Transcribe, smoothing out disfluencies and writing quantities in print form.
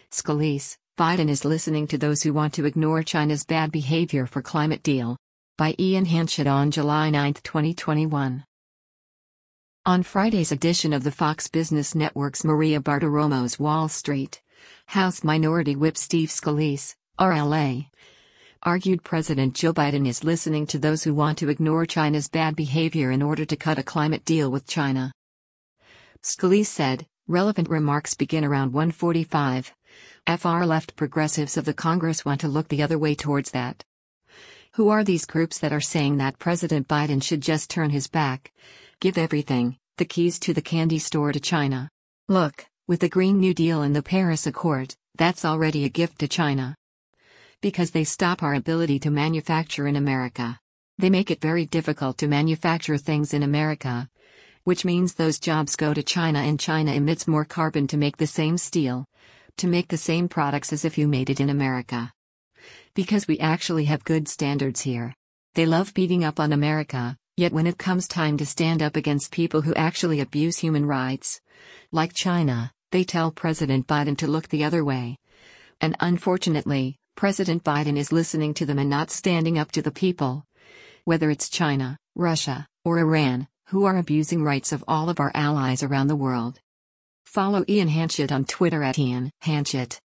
Scalise, Biden is listening to those who want to ignore China's bad behavior for climate deal. By Ian Hanchett on July 9, 2021. On Friday's edition of the Fox Business Network's Maria Bartiromo's Wall Street, House Minority Whip Steve Scalise, RLA, argued President Joe Biden is listening to those who want to ignore China's bad behavior in order to cut a climate deal with China. Scalise said, relevant remarks begin around 1:45. Far-left progressives of the Congress want to look the other way towards that. Who are these groups that are saying that President Biden should just turn his back, give everything, the keys to the candy store to China? Look, with the Green New Deal and the Paris Accord, that's already a gift to China. Because they stop our ability to manufacture in America. They make it very difficult to manufacture things in America, which means those jobs go to China and China emits more carbon to make the same steel, to make the same products as if you made it in America. Because we actually have good standards here. They love beating up on America, yet when it comes time to stand up against people who actually abuse human rights, like China, they tell President Biden to look the other way. And unfortunately, President Biden is listening to them and not standing up to the people. Whether it's China, Russia, or Iran, who are abusing rights of all of our allies around the world. Follow Ian Hanchett on Twitter @Ian Hanchett.